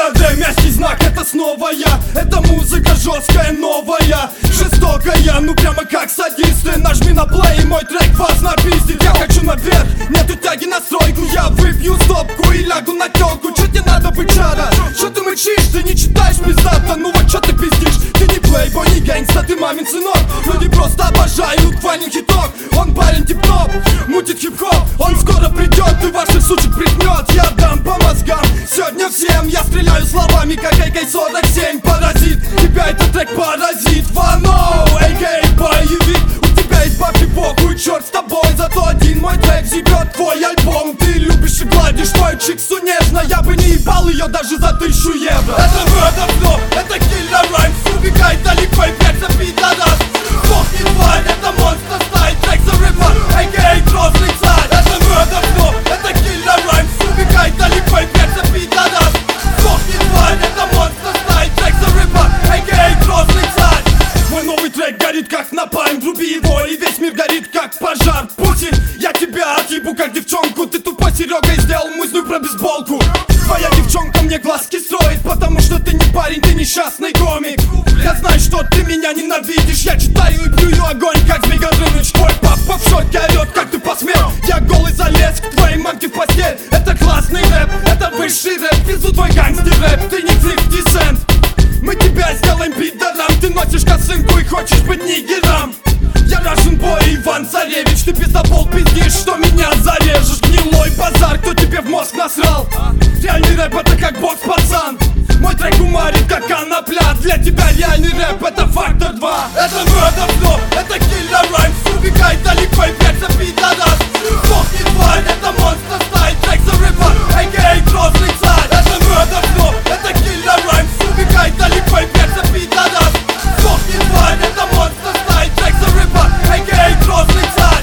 МВД, мягкий знак, это снова я. Это музыка жесткая, новая, жестокая, ну прямо как садисты. Нажми на плей, мой трек вас напиздит. Я хочу наверх, нету тяги на стройку. Я выпью стопку и лягу на тёлку. Чё тебе надо, бычара? Чё ты мычишь? Ты не читаешь пиздата, ну вот чё ты пиздишь? Ты не плейбой, не гэнгста, ты мамин сынок. Люди просто обожают Ваню хиток. Он парень тип-топ, мутит хип-хоп. Он скоро придет и ваших сучек пригнет. Я дам по мозгам сегодня всем. Я стреляю словами, как AK-47. Паразит, тебя этот трек паразит. Вано, AK боевик. У тебя есть бабки, похуй, черт с тобой. Зато один мой трек зебет твой альбом. Ты любишь и гладишь твою чиксу нежно. Я бы не ебал ее даже за 1000 евро. Это murder flow, это killer rhymes. Убегай далеко и прячься, пидорас. Сдохни, тварь, это монстр стайл. Трек за рыба, AK грозный царь. Это murder flow, это killer rhymes. Убегай далеко и прячься, пидорас. Сдохни, тварь, это монстр стайл. Трек за рыба, AK грозный царь. Мой новый трек горит как напалм. Вруби его и весь мир горит как пожар. Путин, я тебя отъебу как девчонку. Ты тупой Серега и сделал музню про бейсболку. Твоя девчонка мне глазки строит, потому что ты не парень, ты несчастный комик. Я знаю, что ты меня ненавидишь. Я читаю и плюю огонь, как Змей Горыныч. Твой папа в шоке орет, как ты посмел. Я голый залез к твоей мамке в постель. Это классный рэп, это высший рэп. Везу твой гангстер рэп, ты не 50 Cent. Мы тебя сделаем пидорам. Ты носишь косынку и хочешь быть нигером. Я Russian Boy, Иван Царевич. Ты пиздобол пиздишь, что меня зарежешь. Гнилой базар, кто тебе в мозг насрал? Реальный рэп это как бокс, пацан. Мой трек умарит, как конопля. Для тебя реальный рэп это фактор 2. Это murder flow, это killer rhymes. Убегай далеко и прячься, пидорас. Сдохни, тварь, это монстр стайл. Трек за рыба, AK грозный царь. Это murder flow, это killer rhymes. Убегай далеко и прячься, пидорас. Сдохни, тварь, это монстр стайл. Трек за рыба, AK грозный царь.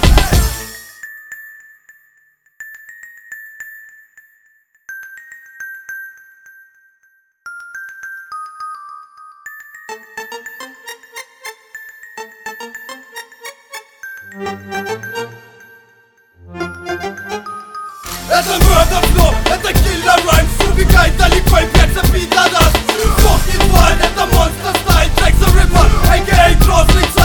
Это murder flow, это killer rhymes. Убегай далеко и прячься, пидорас. Сдохни, тварь, это монстр стайл. Трек за рыба, AK грозный царь.